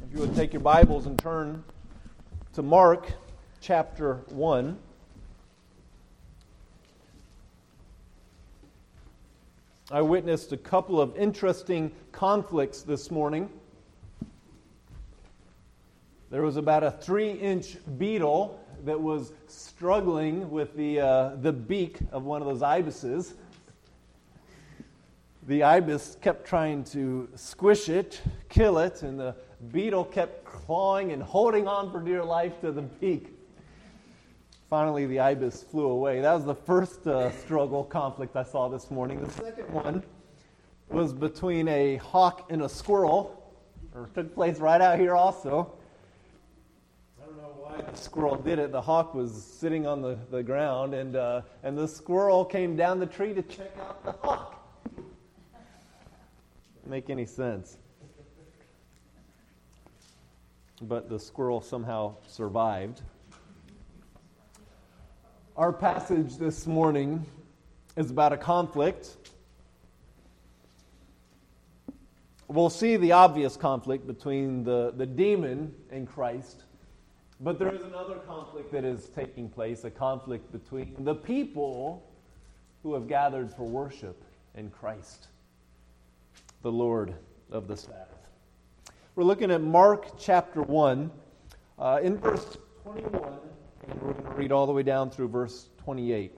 If you would take your Bibles and turn to Mark chapter 1. I witnessed a couple of interesting conflicts this morning. There was about a 3-inch beetle that was struggling with the beak of one of those ibises. The ibis kept trying to squish it, kill it, and the beetle kept clawing and holding on for dear life to the beak. Finally, the ibis flew away. That was the first conflict I saw this morning. The second one was between a hawk and a squirrel, or took place right out here also. I don't know why the squirrel did it. The hawk was sitting on the ground, and the squirrel came down the tree to check out the hawk. Make any sense. But the squirrel somehow survived. Our passage this morning is about a conflict. We'll see the obvious conflict between the demon and Christ, but there is another conflict that is taking place, a conflict between the people who have gathered for worship and Christ, the Lord of the Sabbath. We're looking at Mark chapter 1, in verse 21, and we're going to read all the way down through verse 28.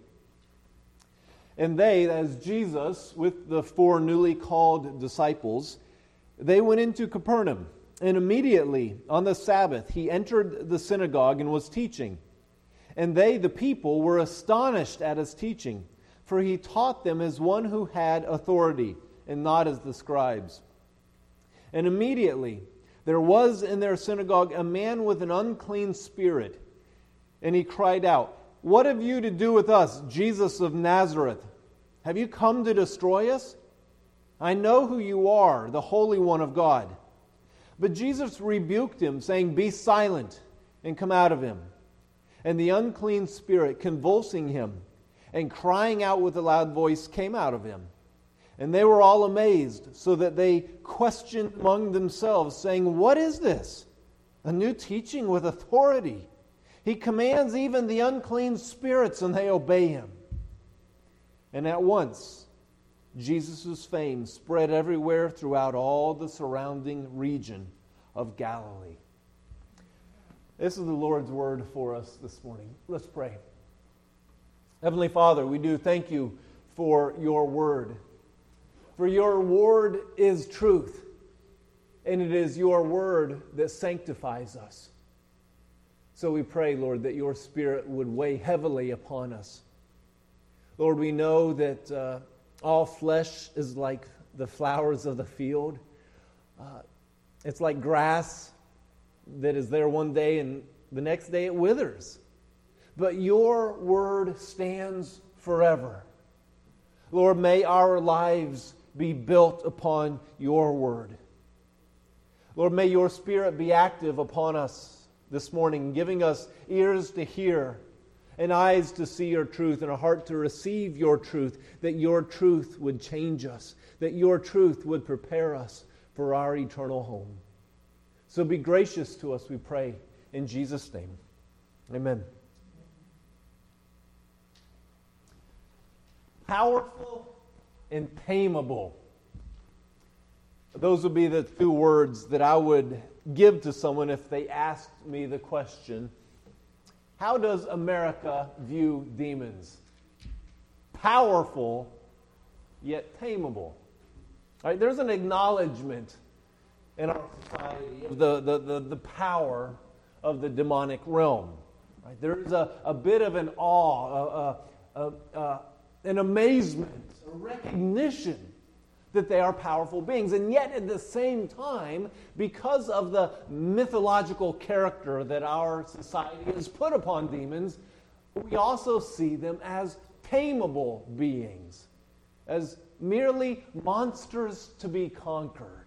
And they, as Jesus, with the 4 newly called disciples, they went into Capernaum, and immediately on the Sabbath he entered the synagogue and was teaching. And they, the people, were astonished at his teaching, for he taught them as one who had authority, and not as the scribes. And immediately there was in their synagogue a man with an unclean spirit, and he cried out, "What have you to do with us, Jesus of Nazareth? Have you come to destroy us? I know who you are, the Holy One of God." But Jesus rebuked him, saying, "Be silent, and come out of him." And the unclean spirit, convulsing him, and crying out with a loud voice, came out of him. And they were all amazed, so that they questioned among themselves, saying, "What is this? A new teaching with authority. He commands even the unclean spirits, and they obey him." And at once, Jesus' fame spread everywhere throughout all the surrounding region of Galilee. This is the Lord's word for us this morning. Let's pray. Heavenly Father, we do thank you for your word. For your word is truth, and it is your word that sanctifies us. So we pray, Lord, that your Spirit would weigh heavily upon us. Lord, we know that all flesh is like the flowers of the field. It's like grass that is there one day and the next day it withers. But your word stands forever. Lord, may our lives be built upon your word. Lord, may your Spirit be active upon us this morning, giving us ears to hear and eyes to see your truth and a heart to receive your truth, that your truth would change us, that your truth would prepare us for our eternal home. So be gracious to us, we pray, in Jesus' name. Amen. Powerful and tameable. Those would be the 2 words that I would give to someone if they asked me the question, how does America view demons? Powerful, yet tameable. All right, there's an acknowledgement in our society of the power of the demonic realm. Right? There's a bit of an awe, an amazement, a recognition that they are powerful beings. And yet at the same time, because of the mythological character that our society has put upon demons, we also see them as tameable beings, as merely monsters to be conquered.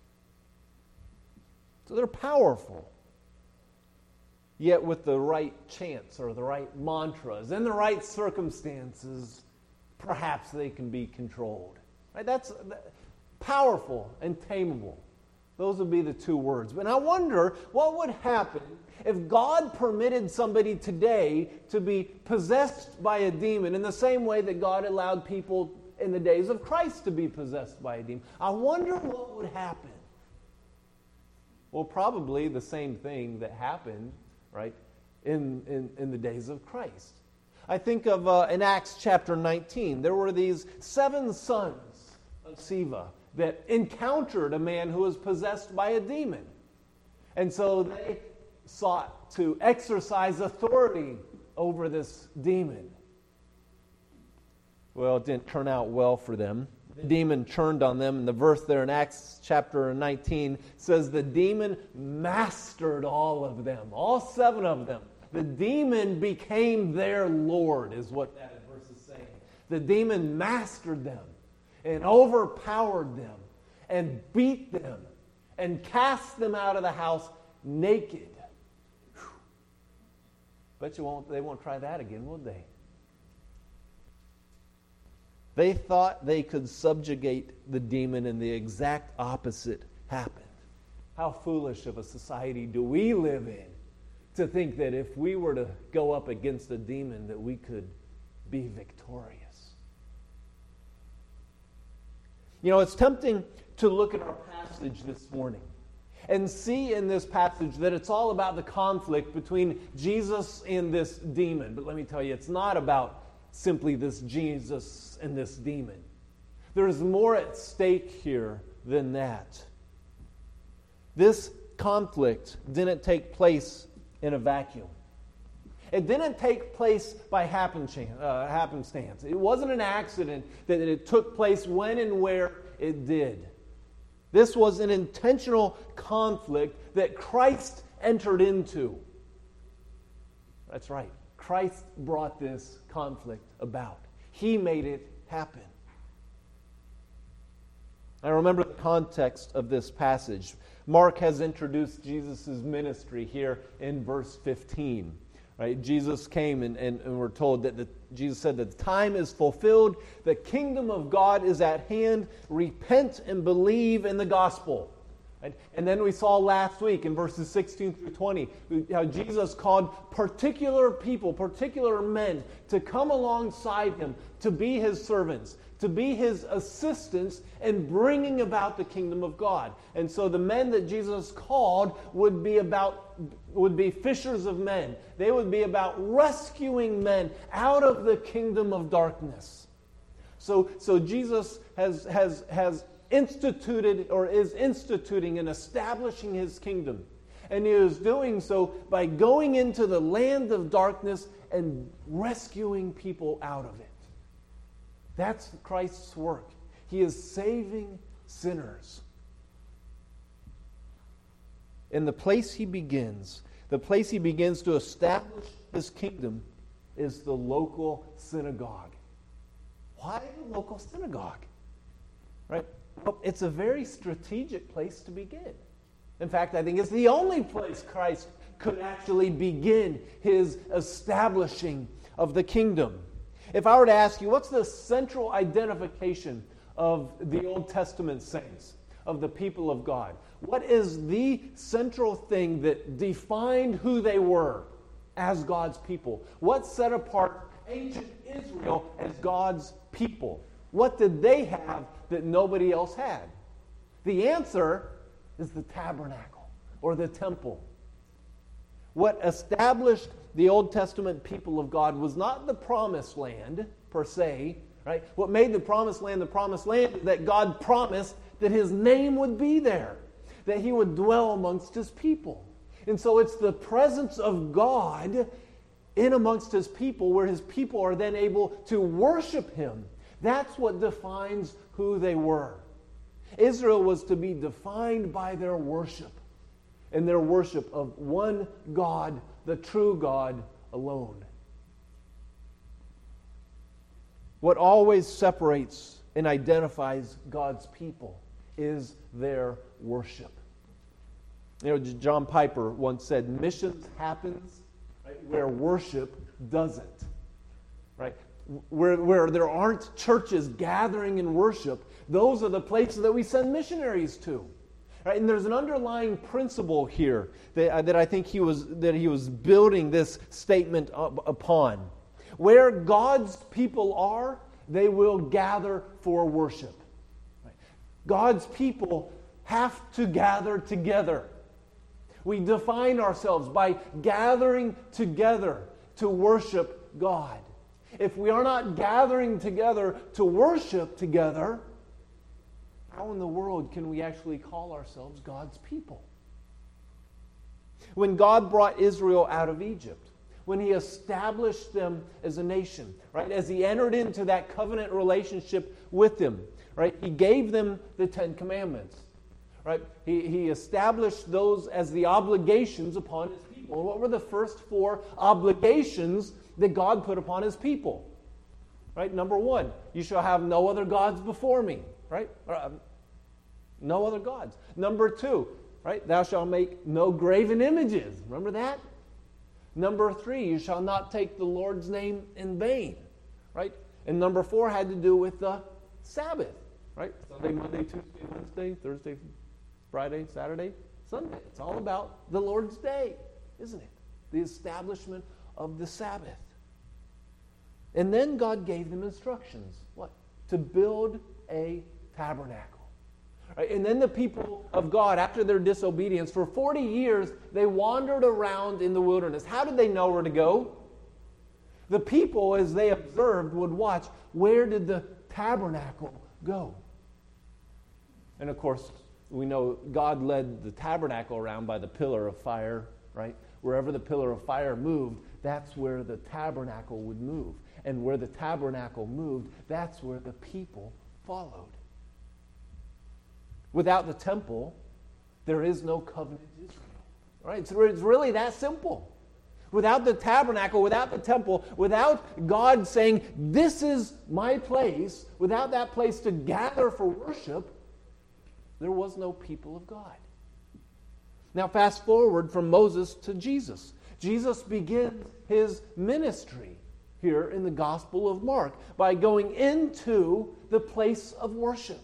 So they're powerful. Yet with the right chants or the right mantras and the right circumstances, perhaps they can be controlled. Right? That's powerful and tameable. Those would be the two words. But I wonder what would happen if God permitted somebody today to be possessed by a demon in the same way that God allowed people in the days of Christ to be possessed by a demon. I wonder what would happen. Well, probably the same thing that happened, right, in the days of Christ. I think of in Acts chapter 19, there were these 7 sons of Sceva that encountered a man who was possessed by a demon. And so they sought to exercise authority over this demon. Well, it didn't turn out well for them. The demon turned on them, and the verse there in Acts chapter 19 says the demon mastered all of them, all 7 of them. The demon became their Lord, is what that verse is saying. The demon mastered them and overpowered them and beat them and cast them out of the house naked. Whew. Bet they won't try that again, would they? They thought they could subjugate the demon, and the exact opposite happened. How foolish of a society do we live in to think that if we were to go up against a demon that we could be victorious. You know, it's tempting to look at our passage this morning and see in this passage that it's all about the conflict between Jesus and this demon. But let me tell you, it's not about simply this Jesus and this demon. There's more at stake here than that. This conflict didn't take place in a vacuum. It didn't take place by happenstance. It wasn't an accident that it took place when and where it did. This was an intentional conflict that Christ entered into. That's right. Christ brought this conflict about. He made it happen. I remember the context of this passage. Mark has introduced Jesus' ministry here in verse 15. Right? Jesus came and we're told that Jesus said that the time is fulfilled, the kingdom of God is at hand, repent and believe in the gospel. Right? And then we saw last week in verses 16 through 20 how Jesus called particular people, particular men to come alongside him, to be his servants, to be his assistants in bringing about the kingdom of God. And so the men that Jesus called would be fishers of men. They would be about rescuing men out of the kingdom of darkness. So Jesus has instituted or is instituting and establishing his kingdom. And he is doing so by going into the land of darkness and rescuing people out of it. That's Christ's work. He is saving sinners. And the place he begins to establish his kingdom is the local synagogue. Why the local synagogue? Right? Well, it's a very strategic place to begin. In fact, I think it's the only place Christ could actually begin his establishing of the kingdom. If I were to ask you, what's the central identification of the Old Testament saints, of the people of God? What is the central thing that defined who they were as God's people? What set apart ancient Israel as God's people? What did they have that nobody else had? The answer is the tabernacle or the temple. What established the Old Testament people of God was not the promised land per se, right? What made the promised land is that God promised that his name would be there, that he would dwell amongst his people. And so it's the presence of God in amongst his people where his people are then able to worship him. That's what defines who they were. Israel was to be defined by their worship, and their worship of one God, the true God alone. What always separates and identifies God's people is their worship. You know, John Piper once said, missions happens right, where worship doesn't. Right? Where there aren't churches gathering in worship, those are the places that we send missionaries to. Right? And there's an underlying principle here that I think he was building this statement upon. Where God's people are, they will gather for worship. Right? God's people have to gather together. We define ourselves by gathering together to worship God. If we are not gathering together to worship together, how in the world can we actually call ourselves God's people? When God brought Israel out of Egypt, when He established them as a nation, right? As He entered into that covenant relationship with them, right? He gave them the Ten Commandments, right? He established those as the obligations upon His people. What were the first 4 obligations that God put upon His people? Right? Number 1, you shall have no other gods before me, right? No other gods. Number 2, right? Thou shalt make no graven images. Remember that? Number 3, you shall not take the Lord's name in vain, right? And number 4 had to do with the Sabbath, right? Sunday, Monday, Tuesday, Wednesday, Thursday, Friday, Saturday, Sunday. It's all about the Lord's day, isn't it? The establishment of the Sabbath. And then God gave them instructions. What? To build a tabernacle. Right? And then the people of God, after their disobedience, for 40 years, they wandered around in the wilderness. How did they know where to go? The people, as they observed, would watch, where did the tabernacle go? And of course, we know God led the tabernacle around by the pillar of fire, right? Wherever the pillar of fire moved, that's where the tabernacle would move. And where the tabernacle moved, that's where the people followed. Without the temple, there is no covenant Israel. Right? It's really that simple. Without the tabernacle, without the temple, without God saying, this is my place, without that place to gather for worship, there was no people of God. Now fast forward from Moses to Jesus. Jesus begins His ministry here in the Gospel of Mark by going into the place of worship.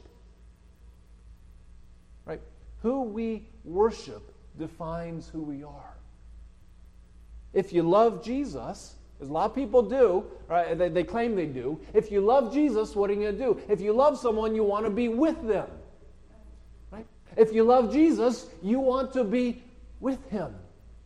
Right? Who we worship defines who we are. If you love Jesus, as a lot of people do, right? They claim they do. If you love Jesus, what are you going to do? If you love someone, you want to be with them. Right? If you love Jesus, you want to be with Him.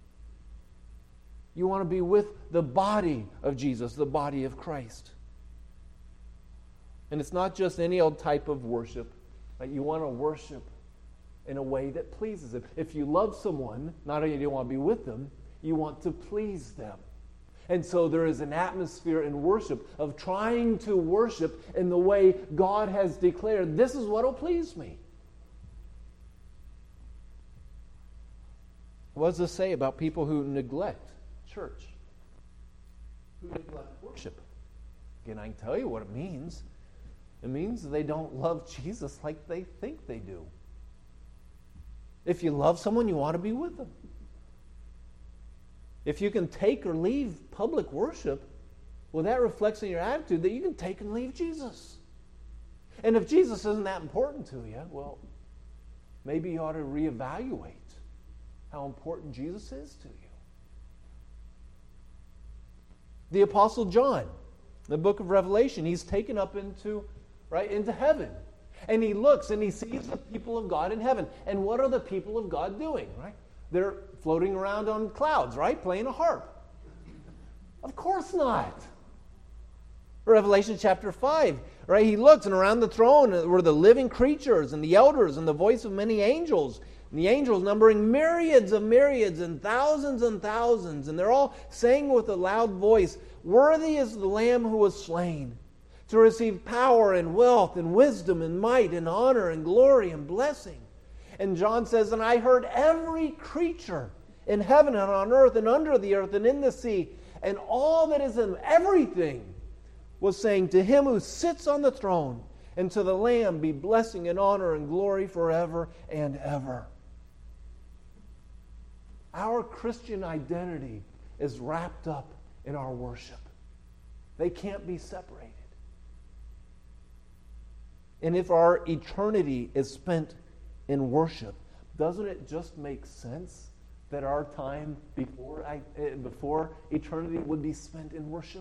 You want to be with the body of Jesus, the body of Christ. And it's not just any old type of worship. Right? You want to worship in a way that pleases Him. If you love someone, not only do you want to be with them, you want to please them. And so there is an atmosphere in worship of trying to worship in the way God has declared, this is what will please me. What does this say about people who neglect church? Who neglect worship? Again, I can tell you what it means. It means they don't love Jesus like they think they do. If you love someone, you want to be with them. If you can take or leave public worship, well, that reflects in your attitude that you can take and leave Jesus. And if Jesus isn't that important to you, well, maybe you ought to reevaluate how important Jesus is to you. The Apostle John, in the book of Revelation, he's taken up into heaven. And he looks and he sees the people of God in heaven. And what are the people of God doing, right? They're floating around on clouds, right? Playing a harp. Of course not. Revelation chapter 5, right? He looks, and around the throne were the living creatures and the elders and the voice of many angels. And the angels numbering myriads of myriads and thousands. And they're all saying with a loud voice, worthy is the Lamb who was slain to receive power and wealth and wisdom and might and honor and glory and blessing. And John says, and I heard every creature in heaven and on earth and under the earth and in the sea and all that is in everything was saying, to Him who sits on the throne and to the Lamb be blessing and honor and glory forever and ever. Our Christian identity is wrapped up in our worship. They can't be separated. And if our eternity is spent in worship, doesn't it just make sense that our time before eternity would be spent in worship?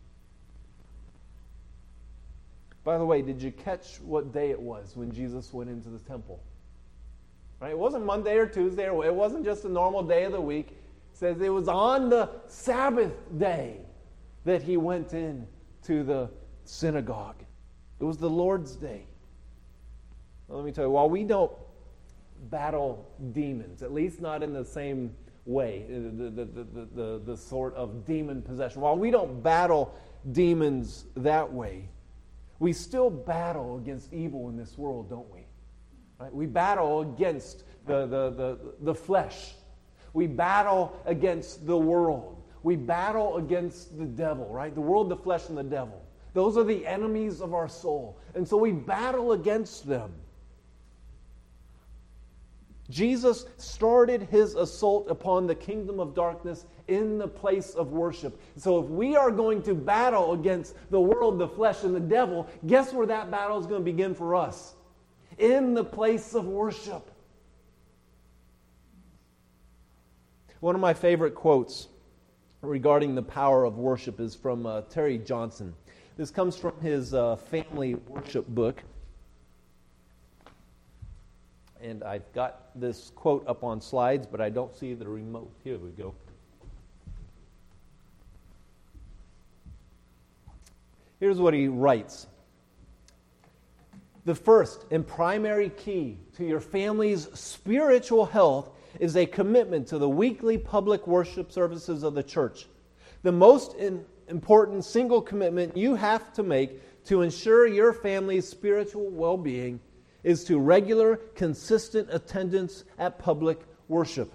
By the way, did you catch what day it was when Jesus went into the temple? Right? It wasn't Monday or Tuesday, or it wasn't just a normal day of the week. It says it was on the Sabbath day that he went in to the synagogue. It was the Lord's day. Well, let me tell you, while we don't battle demons, at least not in the same way, the sort of demon possession, while we don't battle demons that way, we still battle against evil in this world, don't we? Right? We battle against the flesh. We battle against the world. We battle against the devil, right? The world, the flesh, and the devil. Those are the enemies of our soul. And so we battle against them. Jesus started his assault upon the kingdom of darkness in the place of worship. So if we are going to battle against the world, the flesh, and the devil, guess where that battle is going to begin for us? In the place of worship. One of my favorite quotes regarding the power of worship is from Terry Johnson. This comes from his family worship book. And I've got this quote up on slides, but I don't see the remote. Here we go. Here's what he writes. The first and primary key to your family's spiritual health is a commitment to the weekly public worship services of the church. The most important single commitment you have to make to ensure your family's spiritual well-being is to regular, consistent attendance at public worship.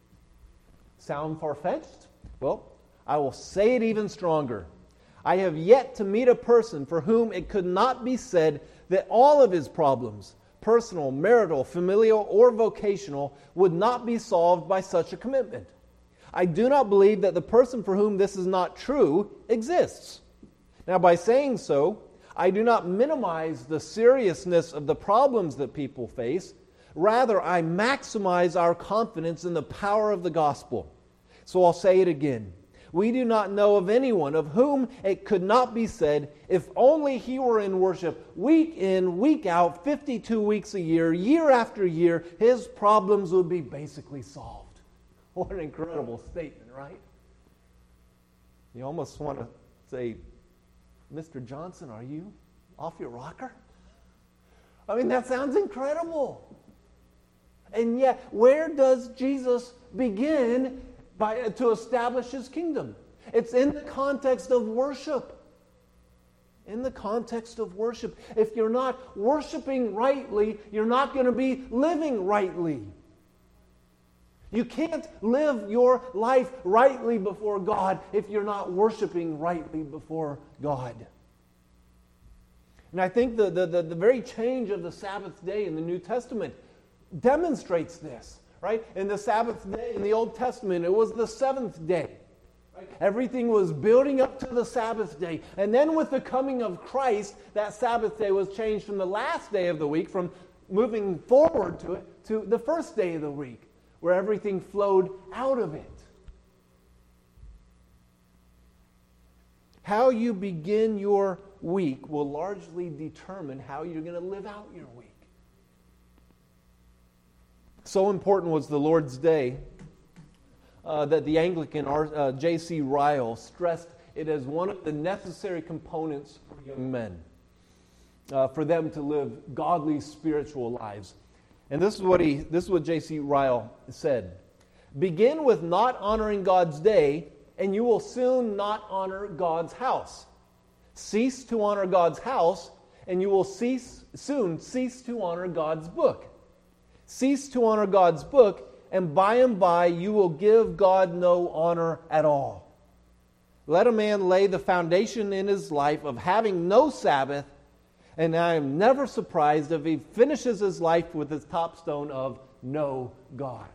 Sound far-fetched? Well, I will say it even stronger. I have yet to meet a person for whom it could not be said that all of his problems, personal, marital, familial, or vocational, would not be solved by such a commitment. I do not believe that the person for whom this is not true exists. Now, by saying so, I do not minimize the seriousness of the problems that people face. Rather, I maximize our confidence in the power of the gospel. So I'll say it again. We do not know of anyone of whom it could not be said, if only he were in worship week in, week out, 52 weeks a year, year after year, his problems would be basically solved. What an incredible statement, right? You almost want to say, Mr. Johnson, are you off your rocker? I mean, that sounds incredible. And yet, where does Jesus begin to establish his kingdom? It's in the context of worship. In the context of worship. If you're not worshiping rightly, you're not going to be living rightly. You can't live your life rightly before God if you're not worshiping rightly before God. And I think the very change of the Sabbath day in the New Testament demonstrates this, right? In the Sabbath day in the Old Testament, it was the seventh day. Right? Everything was building up to the Sabbath day. And then with the coming of Christ, that Sabbath day was changed from the last day of the week, from moving forward to it, to the first day of the week, where everything flowed out of it. How you begin your week will largely determine how you're going to live out your week. So important was the Lord's Day that the Anglican J.C. Ryle stressed it as one of the necessary components for young men, for them to live godly spiritual lives. And this is what J.C. Ryle said. Begin with not honoring God's day, and you will soon not honor God's house. Cease to honor God's house, and you will soon cease to honor God's book. Cease to honor God's book, and by you will give God no honor at all. Let a man lay the foundation in his life of having no Sabbath, and I am never surprised if he finishes his life with his top stone of no God.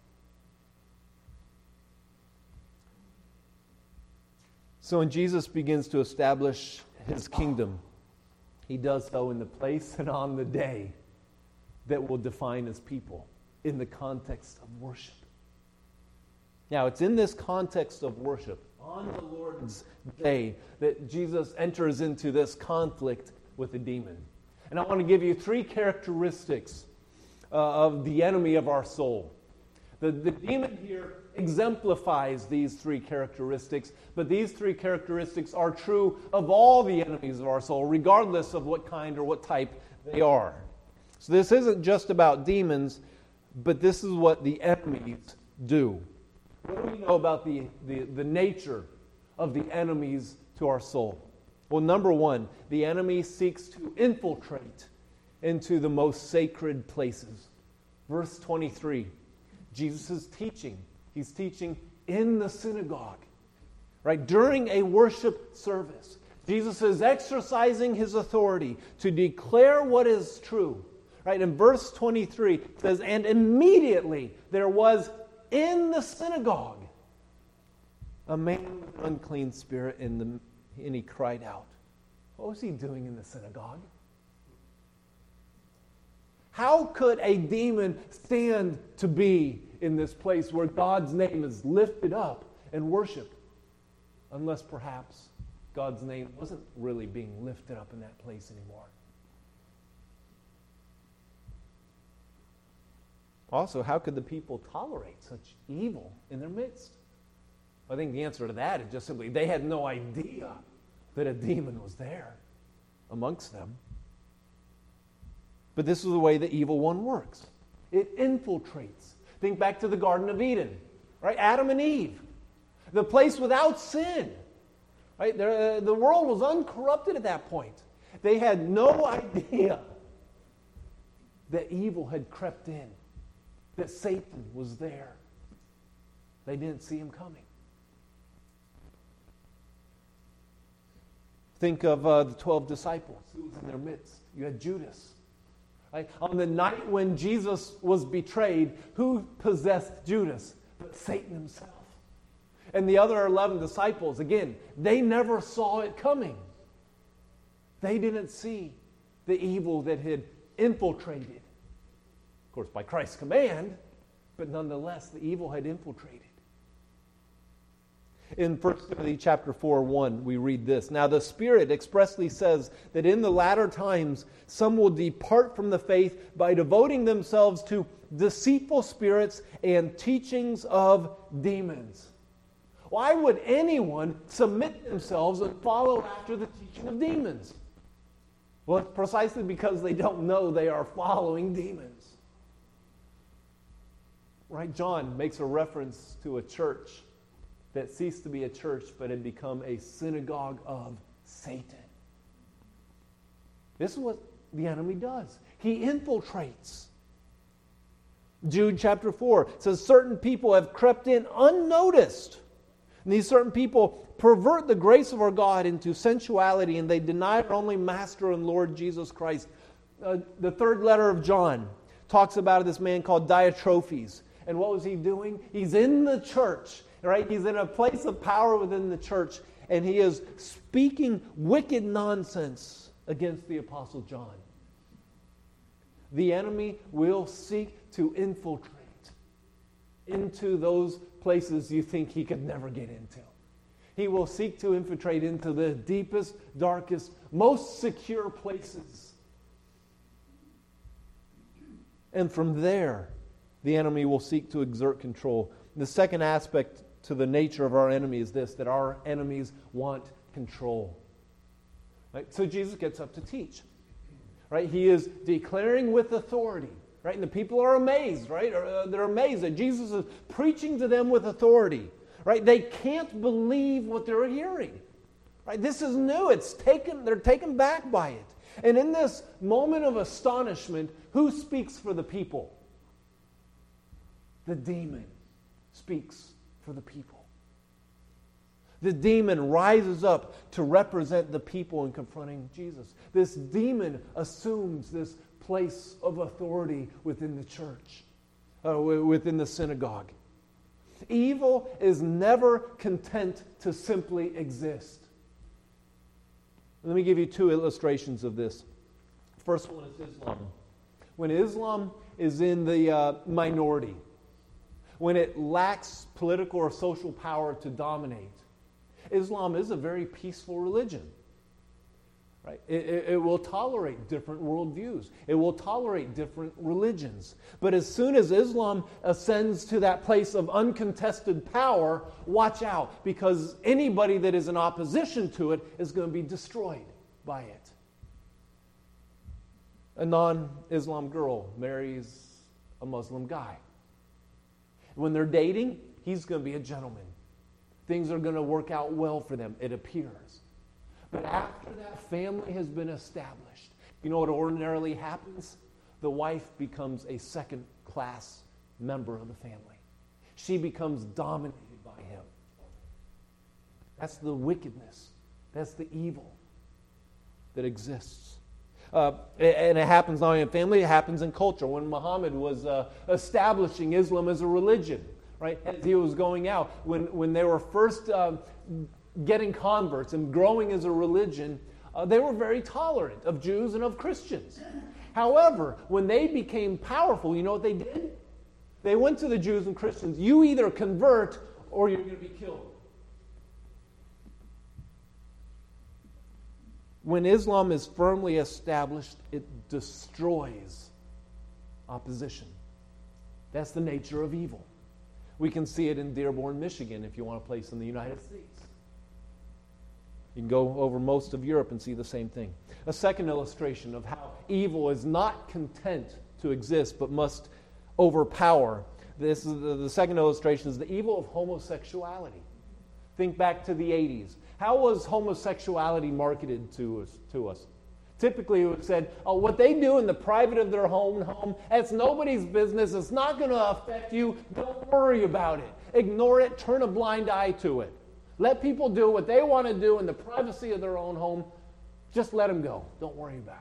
So when Jesus begins to establish his kingdom, he does so in the place and on the day that will define his people. in the context of worship. Now, it's in this context of worship, on the Lord's Day, that Jesus enters into this conflict with the demon. And I want to give you three characteristics of the enemy of our soul. The demon here exemplifies these three characteristics, but these three characteristics are true of all the enemies of our soul, regardless of what kind or what type they are. So this isn't just about demons, but this is what the enemies do. What do we know about the nature of the enemies to our soul? Well, number one, the enemy seeks to infiltrate into the most sacred places. Verse 23, Jesus is teaching. He's teaching in the synagogue, right? During a worship service, Jesus is exercising his authority to declare what is true, right? In verse 23, it says, and immediately there was in the synagogue a man with an unclean spirit, and he cried out. What was he doing in the synagogue? How could a demon stand to be in this place where God's name is lifted up and worshiped? Unless perhaps God's name wasn't really being lifted up in that place anymore. Also, how could the people tolerate such evil in their midst? I think the answer to that is just simply they had no idea that a demon was there amongst them. But this is the way the evil one works. It infiltrates. Think back to the Garden of Eden, right? Adam and Eve, the place without sin, right? The world was uncorrupted at that point. They had no idea that evil had crept in, that Satan was there. They didn't see him coming. Think of the 12 disciples who was in their midst. You had Judas. Right? On the night when Jesus was betrayed, who possessed Judas? But Satan himself. And the other 11 disciples, again, they never saw it coming. They didn't see the evil that had infiltrated. Of course, by Christ's command, but nonetheless, the evil had infiltrated. In 1 Timothy chapter 4:1, we read this. Now the Spirit expressly says that in the latter times some will depart from the faith by devoting themselves to deceitful spirits and teachings of demons. Why would anyone submit themselves and follow after the teaching of demons? Well, it's precisely because they don't know they are following demons. Right? John makes a reference to a church that ceased to be a church but had become a synagogue of Satan. This is what the enemy does. He infiltrates. Jude chapter 4 says certain people have crept in unnoticed. And these certain people pervert the grace of our God into sensuality, and they deny our only Master and Lord Jesus Christ. The third letter of John talks about this man called Diotrephes. And what was he doing? He's in the church, right? He's in a place of power within the church, and he is speaking wicked nonsense against the Apostle John. The enemy will seek to infiltrate into those places you think he could never get into. He will seek to infiltrate into the deepest, darkest, most secure places. And from there, the enemy will seek to exert control. The second aspect to the nature of our enemy is this, that our enemies want control. Right? So Jesus gets up to teach. Right? He is declaring with authority. Right? And the people are amazed, right? They're amazed that Jesus is preaching to them with authority. Right? They can't believe what they're hearing. Right? This is new. They're taken back by it. And in this moment of astonishment, who speaks for the people? The demon speaks for the people. The demon rises up to represent the people in confronting Jesus. This demon assumes this place of authority within the church, within the synagogue. Evil is never content to simply exist. Let me give you two illustrations of this. First one is Islam. When Islam is in the minority, when it lacks political or social power to dominate, Islam is a very peaceful religion. Right? It will tolerate different worldviews. It will tolerate different religions. But as soon as Islam ascends to that place of uncontested power, watch out, because anybody that is in opposition to it is going to be destroyed by it. A non-Islam girl marries a Muslim guy. When they're dating, he's going to be a gentleman. Things are going to work out well for them, it appears. But after that family has been established, you know what ordinarily happens? The wife becomes a second-class member of the family. She becomes dominated by him. That's the wickedness. That's the evil that exists. And it happens not only in family, it happens in culture. When Muhammad was establishing Islam as a religion, right, as he was going out, when they were first getting converts and growing as a religion, they were very tolerant of Jews and of Christians. However, when they became powerful, you know what they did? They went to the Jews and Christians. You either convert or you're going to be killed. When Islam is firmly established, it destroys opposition. That's the nature of evil. We can see it in Dearborn, Michigan, if you want a place in the United States. You can go over most of Europe and see the same thing. A second illustration of how evil is not content to exist but must overpower. This is the second illustration is the evil of homosexuality. Think back to the 80s. How was homosexuality marketed to us? Typically it was said, oh, what they do in the private of their home, that's nobody's business. It's not going to affect you. Don't worry about it. Ignore it. Turn a blind eye to it. Let people do what they want to do in the privacy of their own home. Just let them go. Don't worry about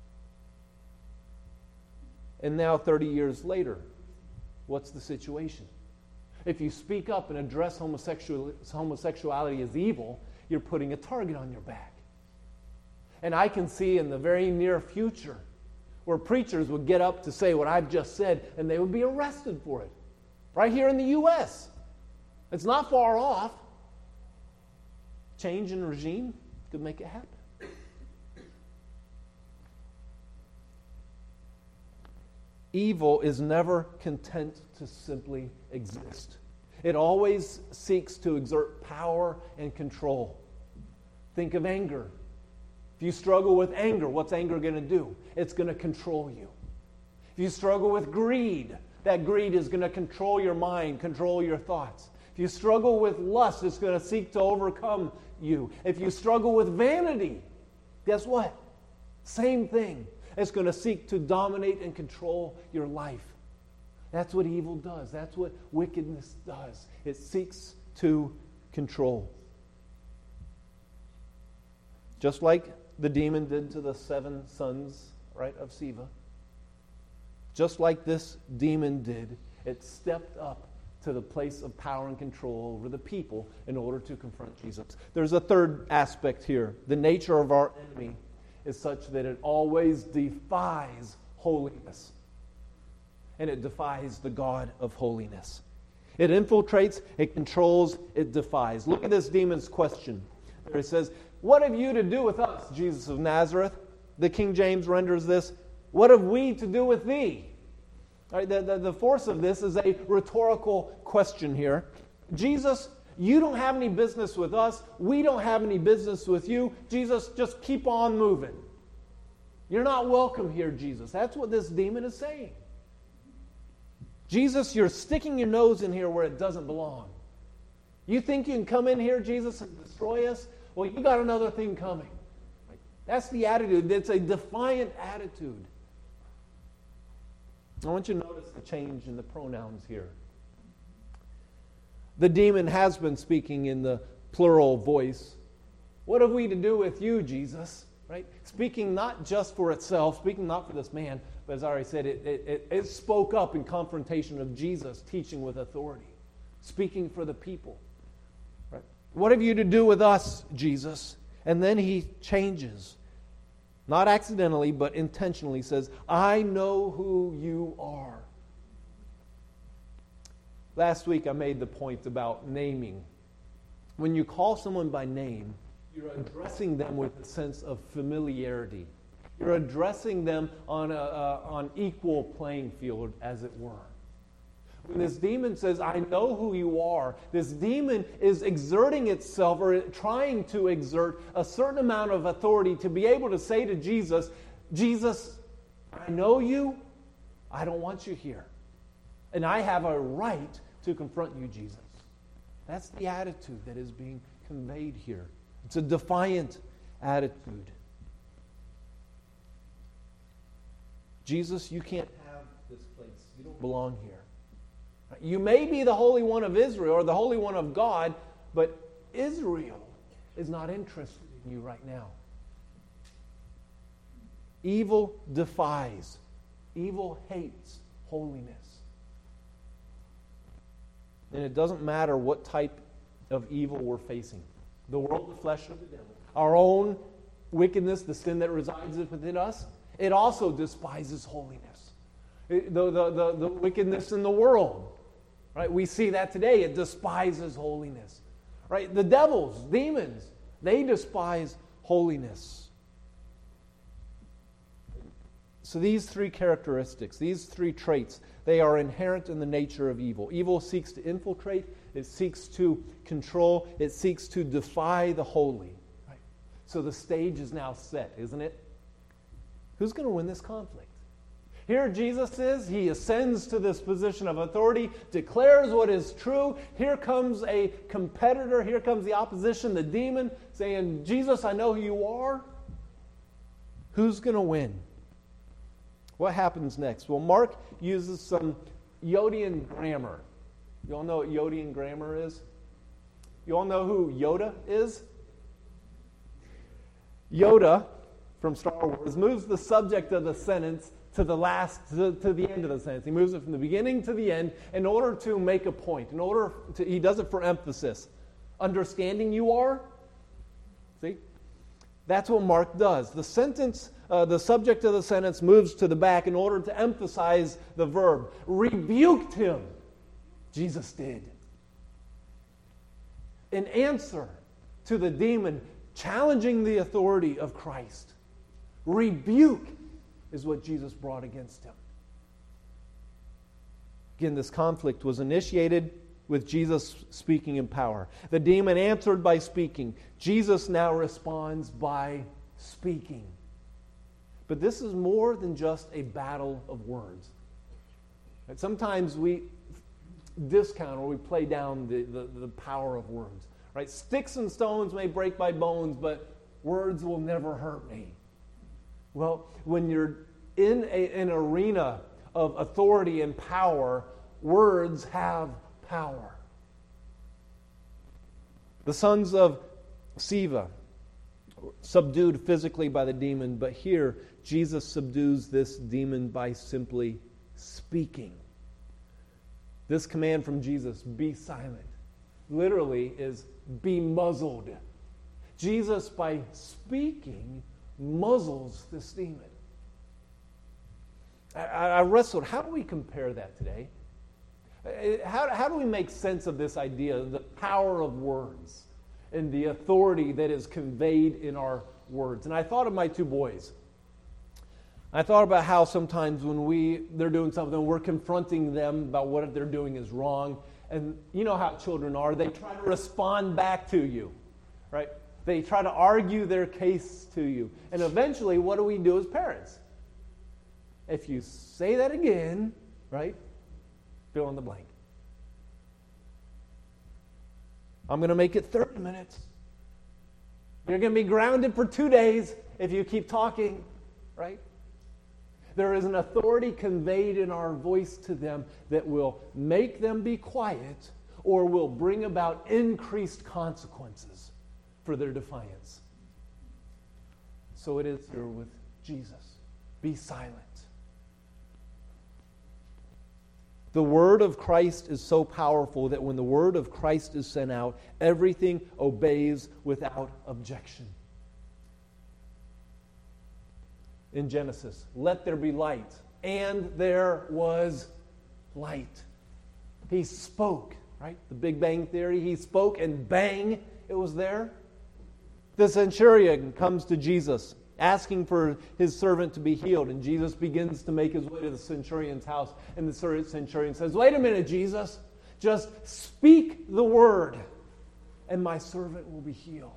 it. And now, 30 years later, what's the situation? If you speak up and address homosexuality as evil, you're putting a target on your back. And I can see in the very near future where preachers would get up to say what I've just said, and they would be arrested for it. Right here in the U.S. It's not far off. Change in regime could make it happen. Evil is never content to simply exist. It always seeks to exert power and control. Think of anger. If you struggle with anger, what's anger going to do? It's going to control you. If you struggle with greed, that greed is going to control your mind, control your thoughts. If you struggle with lust, it's going to seek to overcome you. If you struggle with vanity, guess what? Same thing. It's going to seek to dominate and control your life. That's what evil does. That's what wickedness does. It seeks to control. Just like the demon did to the 7 sons, right, of Sceva. Just like this demon did, it stepped up to the place of power and control over the people in order to confront Jesus. There's a third aspect here. The nature of our enemy is such that it always defies holiness. And it defies the God of holiness. It infiltrates, it controls, it defies. Look at this demon's question. There it says, what have you to do with us, Jesus of Nazareth? The King James renders this, what have we to do with thee? All right, the force of this is a rhetorical question here. Jesus, you don't have any business with us. We don't have any business with you. Jesus, just keep on moving. You're not welcome here, Jesus. That's what this demon is saying. Jesus, you're sticking your nose in here where it doesn't belong. You think you can come in here, Jesus, and destroy us? Well, you got another thing coming. That's the attitude. It's a defiant attitude. I want you to notice the change in the pronouns here. The demon has been speaking in the plural voice. What have we to do with you, Jesus? Right? Speaking not just for itself, speaking not for this man, but as I already said, it spoke up in confrontation of Jesus, teaching with authority, speaking for the people. Right? What have you to do with us, Jesus? And then he changes. not accidentally, but intentionally says, I know who you are. Last week I made the point about naming. When you call someone by name, you're addressing them with a sense of familiarity. You're addressing them on equal playing field, as it were. When this demon says, I know who you are, this demon is exerting itself or trying to exert a certain amount of authority to be able to say to Jesus, Jesus, I know you, I don't want you here. And I have a right to confront you, Jesus. That's the attitude that is being conveyed here. It's a defiant attitude. Jesus, you can't have this place. You don't belong here. You may be the Holy One of Israel or the Holy One of God, but Israel is not interested in you right now. Evil defies. Evil hates holiness. And it doesn't matter what type of evil we're facing. The world, the flesh, or the devil. Our own wickedness, the sin that resides within us, it also despises holiness. The wickedness in the world, right? We see that today. It despises holiness, right? The devils, demons, they despise holiness. So these three characteristics, these three traits, they are inherent in the nature of evil. Evil seeks to infiltrate, it seeks to control, it seeks to defy the holy. Right? So the stage is now set, isn't it? Who's going to win this conflict? Here Jesus is. He ascends to this position of authority, declares what is true. Here comes a competitor. Here comes the opposition, the demon, saying, Jesus, I know who you are. Who's going to win? What happens next? Well, Mark uses some Yodean grammar. You all know what Yodean grammar is? You all know who Yoda is? Yoda, from Star Wars, moves the subject of the sentence to the end of the sentence. He moves it from the beginning to the end in order to make a point. He does it for emphasis. Understanding you are? See? That's what Mark does. The sentence, the subject of the sentence moves to the back in order to emphasize the verb. Rebuked him. Jesus did. In answer to the demon challenging the authority of Christ. Rebuke is what Jesus brought against him. Again, this conflict was initiated with Jesus speaking in power. The demon answered by speaking. Jesus now responds by speaking. But this is more than just a battle of words. And sometimes we discount or we play down the power of words. Right? Sticks and stones may break my bones, but words will never hurt me. Well, when you're in an arena of authority and power, words have power. The sons of Sceva subdued physically by the demon, but here Jesus subdues this demon by simply speaking. This command from Jesus, be silent, literally is be muzzled. Jesus, by speaking, muzzles this demon. I wrestled. How do we compare that today? How do we make sense of this idea, the power of words and the authority that is conveyed in our words? And I thought of my two boys. I thought about how sometimes when they're doing something, we're confronting them about what they're doing is wrong. And you know how children are. They try to respond back to you, right? They try to argue their case to you. And eventually, what do we do as parents? If you say that again, right? Fill in the blank. I'm going to make it 30 minutes. You're going to be grounded for 2 days if you keep talking, right? There is an authority conveyed in our voice to them that will make them be quiet or will bring about increased consequences for their defiance. So it is here with Jesus. Be silent. The word of Christ is so powerful that when the word of Christ is sent out, everything obeys without objection. in Genesis. Let there be light. And there was light. He spoke, right? The Big Bang Theory. He spoke and bang, it was there. The centurion comes to Jesus asking for his servant to be healed. And Jesus begins to make his way to the centurion's house. And the centurion says, wait a minute, Jesus. Just speak the word and my servant will be healed.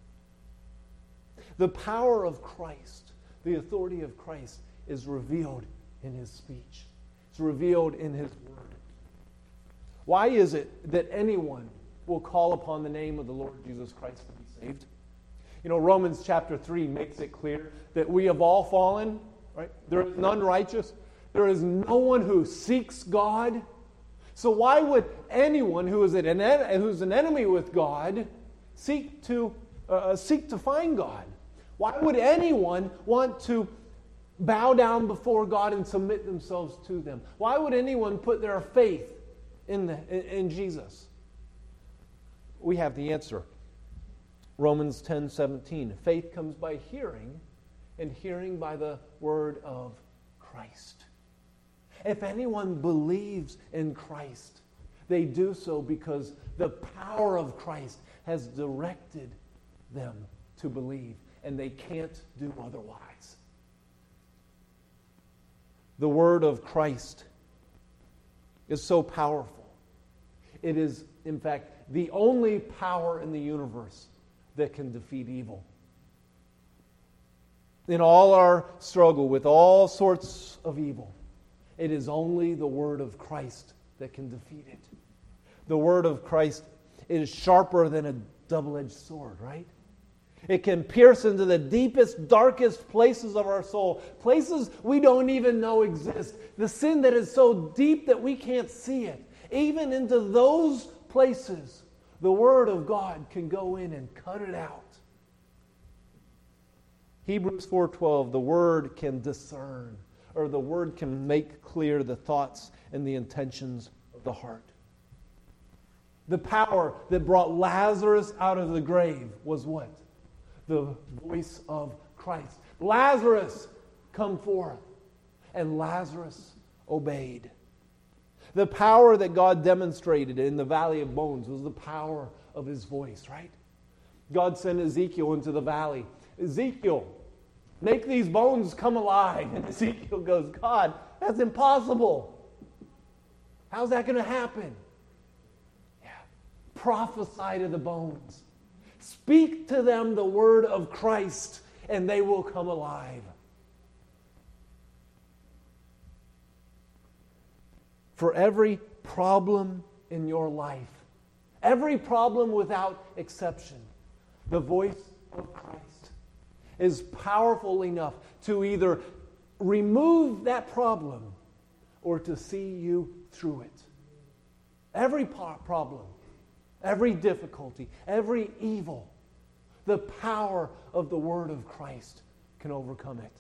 The power of Christ, the authority of Christ is revealed in his speech. It's revealed in his word. Why is it that anyone will call upon the name of the Lord Jesus Christ to be saved? You know, Romans chapter 3 makes it clear that we have all fallen, right? There is none righteous. There is no one who seeks God. So why would anyone who is an enemy with God seek to find God? Why would anyone want to bow down before God and submit themselves to them? Why would anyone put their faith in Jesus? We have the answer. Romans 10:17. Faith comes by hearing, and hearing by the word of Christ. If anyone believes in Christ, they do so because the power of Christ has directed them to believe, and they can't do otherwise. The word of Christ is so powerful. It is, in fact, the only power in the universe that can defeat evil. In all our struggle with all sorts of evil, it is only the word of Christ that can defeat it. The word of Christ is sharper than a double-edged sword, right? It can pierce into the deepest, darkest places of our soul, places we don't even know exist. The sin that is so deep that we can't see it. Even into those places, the Word of God can go in and cut it out. Hebrews 4:12, the Word can discern, or the Word can make clear the thoughts and the intentions of the heart. The power that brought Lazarus out of the grave was what? The voice of Christ. Lazarus, come forth. And Lazarus obeyed. The power that God demonstrated in the valley of bones was the power of his voice, right? God sent Ezekiel into the valley. Ezekiel, make these bones come alive. And Ezekiel goes, God, that's impossible. How's that going to happen? Yeah. Prophesy to the bones. Speak to them the word of Christ, and they will come alive. For every problem in your life, every problem without exception, the voice of Christ is powerful enough to either remove that problem or to see you through it. Every problem, every difficulty, every evil, the power of the word of Christ can overcome it.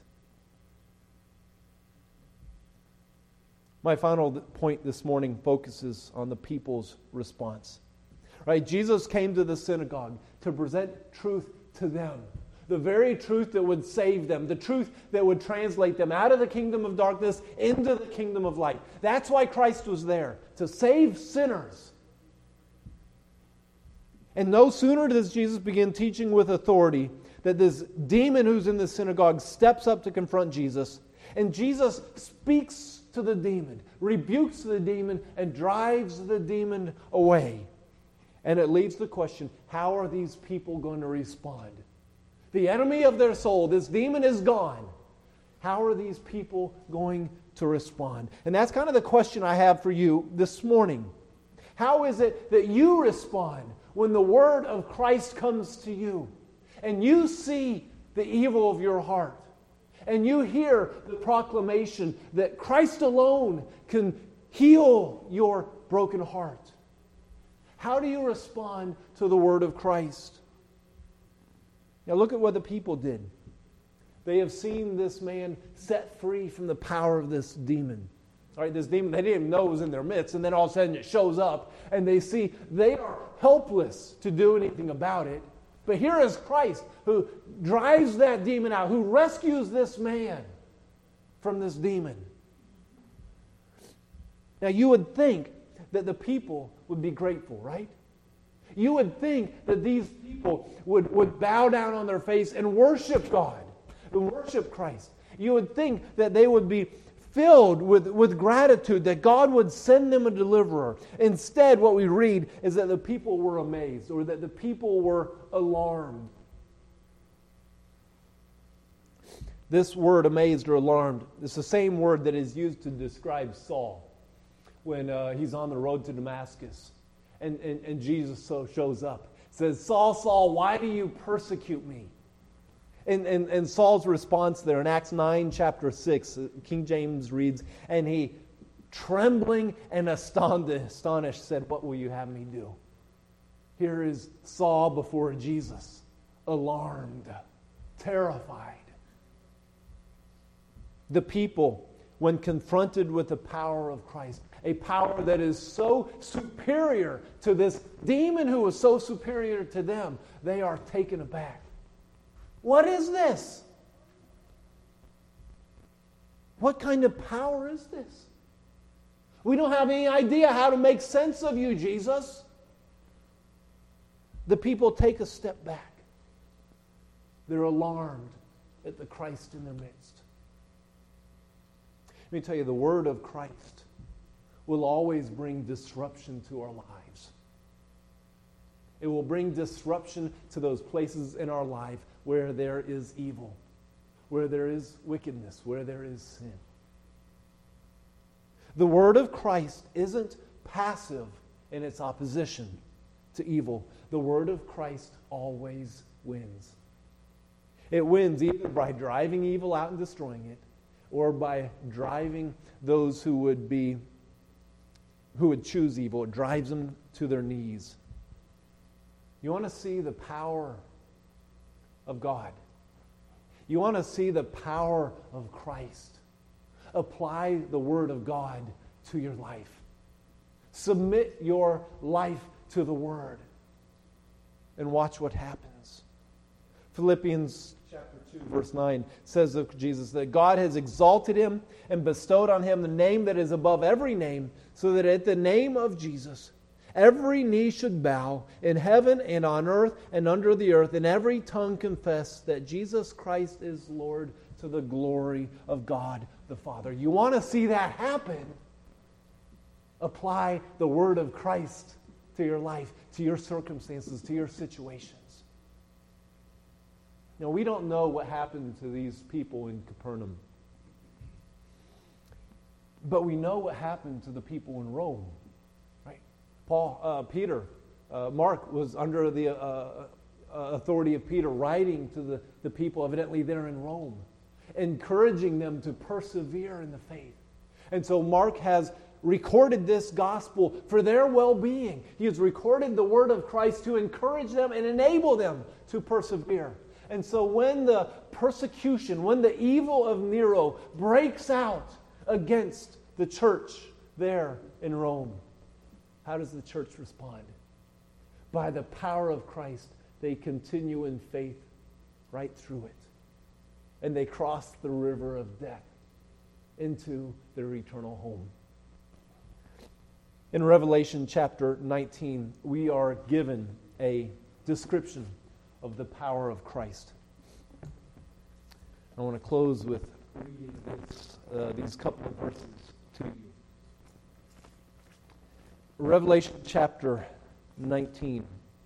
My final point this morning focuses on the people's response. Right? Jesus came to the synagogue to present truth to them. The very truth that would save them. The truth that would translate them out of the kingdom of darkness into the kingdom of light. That's why Christ was there, to save sinners. And no sooner does Jesus begin teaching with authority that this demon who's in the synagogue steps up to confront Jesus. And Jesus speaks to the demon, rebukes the demon, and drives the demon away. And it leads to the question, how are these people going to respond? The enemy of their soul, this demon is gone. How are these people going to respond? And that's kind of the question I have for you this morning. How is it that you respond when the word of Christ comes to you and you see the evil of your heart? And you hear the proclamation that Christ alone can heal your broken heart. How do you respond to the word of Christ? Now look at what the people did. They have seen this man set free from the power of this demon. All right, this demon, they didn't even know it was in their midst, and then all of a sudden it shows up, and they see they are helpless to do anything about it. But here is Christ who drives that demon out, who rescues this man from this demon. Now you would think that the people would be grateful, right? You would think that these people would bow down on their face and worship God, and worship Christ. You would think that they would be filled with gratitude, that God would send them a deliverer. Instead, what we read is that the people were amazed, or that the people were alarmed. This word, amazed or alarmed, is the same word that is used to describe Saul when he's on the road to Damascus. And Jesus shows up. Says, Saul, Saul, why do you persecute me? And Saul's response there in Acts 9, chapter 6, King James reads, and he, trembling and astonished, said, what will you have me do? Here is Saul before Jesus, alarmed, terrified. The people, when confronted with the power of Christ, a power that is so superior to this demon who was so superior to them, they are taken aback. What is this? What kind of power is this? We don't have any idea how to make sense of you, Jesus. The people take a step back. They're alarmed at the Christ in their midst. Let me tell you, the word of Christ will always bring disruption to our lives. It will bring disruption to those places in our life where there is evil, where there is wickedness, where there is sin. The word of Christ isn't passive in its opposition to evil. The word of Christ always wins. It wins either by driving evil out and destroying it, or by driving those who would choose evil. It drives them to their knees. You want to see the power of God? You want to see the power of Christ? Apply the Word of God to your life. Submit your life to the Word. And watch what happens. Philippians chapter 2, verse 9 says of Jesus that God has exalted him and bestowed on him the name that is above every name, so that at the name of Jesus every knee should bow in heaven and on earth and under the earth, and every tongue confess that Jesus Christ is Lord, to the glory of God the Father. You want to see that happen? Apply the word of Christ to your life, to your circumstances, to your situations. Now, we don't know what happened to these people in Capernaum, but we know what happened to the people in Rome. Mark was under the authority of Peter, writing to the people evidently there in Rome, encouraging them to persevere in the faith. And so Mark has recorded this gospel for their well-being. He has recorded the word of Christ to encourage them and enable them to persevere. And so when the persecution, when the evil of Nero breaks out against the church there in Rome, how does the church respond? By the power of Christ, they continue in faith right through it. And they cross the river of death into their eternal home. In Revelation chapter 19, we are given a description of the power of Christ. I want to close with reading these couple of verses to you. Revelation chapter 19,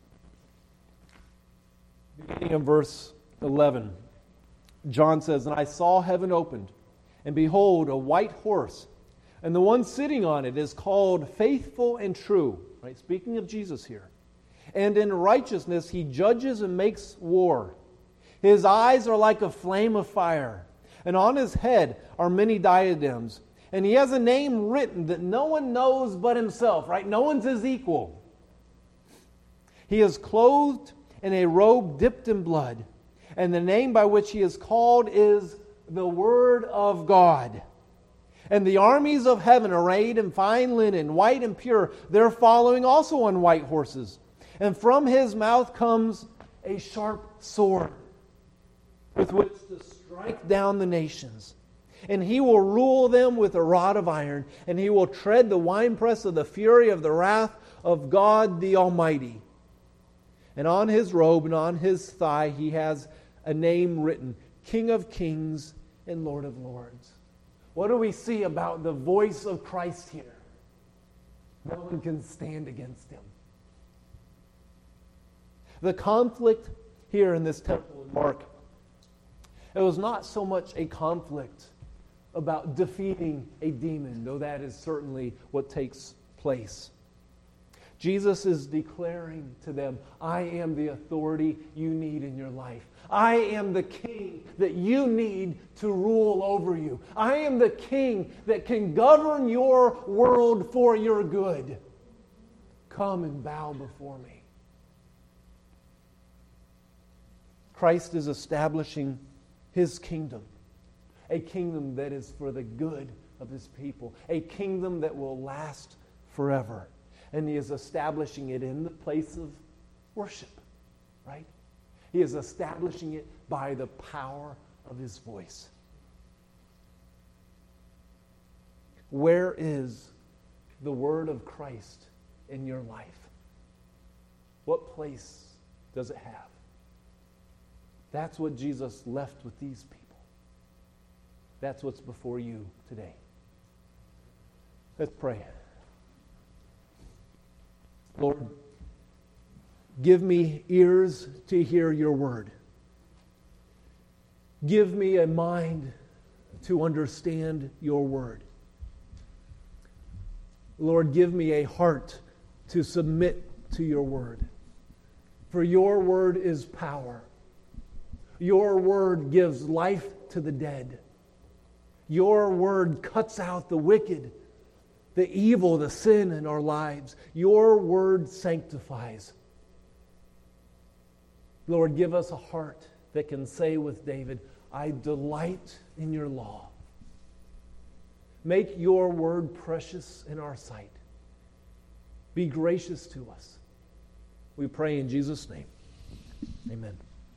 beginning in verse 11. John says, "And I saw heaven opened, and behold, a white horse, and the one sitting on it is called Faithful and True." Right? Speaking of Jesus here. "And in righteousness he judges and makes war. His eyes are like a flame of fire, and on his head are many diadems. And he has a name written that no one knows but himself," right? No one's his equal. "He is clothed in a robe dipped in blood, and the name by which he is called is the Word of God. And the armies of heaven, arrayed in fine linen, white and pure, they're following also on white horses. And from his mouth comes a sharp sword with which to strike down the nations. And he will rule them with a rod of iron, and he will tread the winepress of the fury of the wrath of God the Almighty. And on his robe and on his thigh he has a name written, King of Kings and Lord of Lords. What do we see about the voice of Christ here? No one can stand against him. The conflict here in this temple in Mark, it was not so much a conflict about defeating a demon, though that is certainly what takes place. Jesus is declaring to them, I am the authority you need in your life. I am the king that you need to rule over you. I am the king that can govern your world for your good. Come and bow before me. Christ is establishing his kingdom, a kingdom that is for the good of his people, a kingdom that will last forever. And he is establishing it in the place of worship, right? He is establishing it by the power of his voice. Where is the word of Christ in your life? What place does it have? That's what Jesus left with these people. That's what's before you today. Let's pray. Lord, give me ears to hear your word. Give me a mind to understand your word. Lord, give me a heart to submit to your word. For your word is power. Your word gives life to the dead. Your word cuts out the wicked, the evil, the sin in our lives. Your word sanctifies. Lord, give us a heart that can say with David, I delight in your law. Make your word precious in our sight. Be gracious to us. We pray in Jesus' name. Amen.